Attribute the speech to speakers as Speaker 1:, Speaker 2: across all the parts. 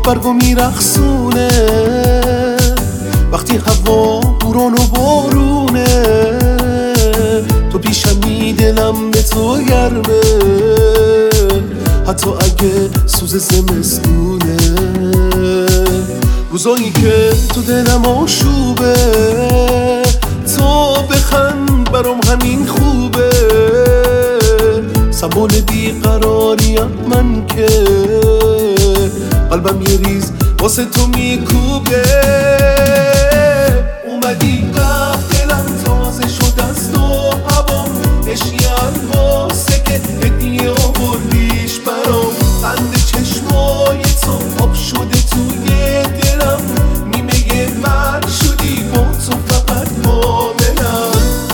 Speaker 1: برگو میرخصونه، وقتی هوا بوران و بارونه، تو پیشمی دلم به تو گرمه، حتی اگه سوز زمستونه. روزایی که تو دلم آشوبه، تو بخند برام همین خوبه. سمبل بیقراریم من که قلبم یه ریز واسه تو میکوبه. اومدی رفت دلم تازه شد از تو هوام، عشقی واسه که هدیه آوردیش برام. قند چشمای تو آب شده توی دلم، نیمه من شدی با تو فقط کاملم.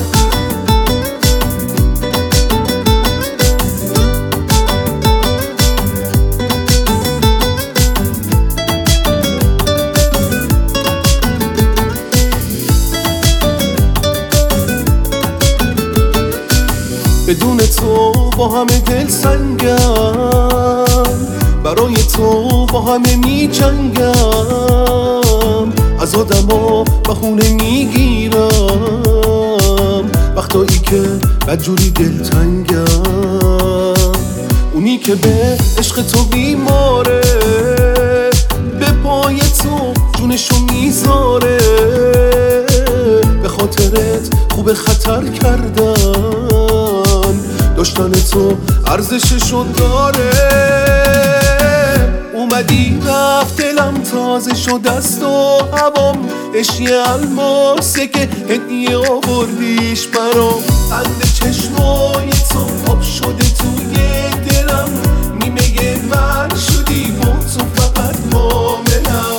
Speaker 1: بدون تو با همه دل سنگم، برای تو با همه می جنگم. از آدما بهونه میگیرم وقتایی که بدجوری دلتنگم. اونی که به عشق تو بیماره، به پای تو جونشو میذاره. به خاطرت خوب خطر کردن، داشتن تو ارزششو داره. اومدی رفت دلم تازه شد از تو هوام، عشقی الماسه که هدیه آوردیش برام. قند چشمای تو آب شده توی دلم، نیمه من شدی با تو فقط کاملم.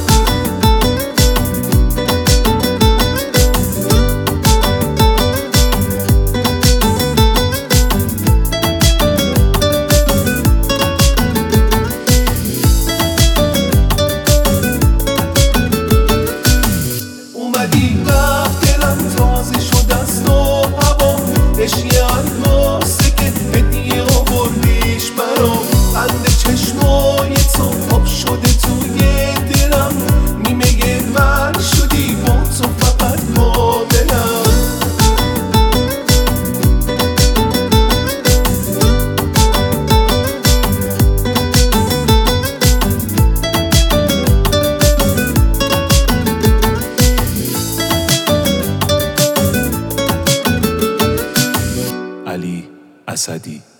Speaker 1: عشقی الماسه که هدیه آوردیش برام. قند چشمای تو آب شده توی دلم، نیمه من شدی با تو فقط کاملم.
Speaker 2: علی اسدی.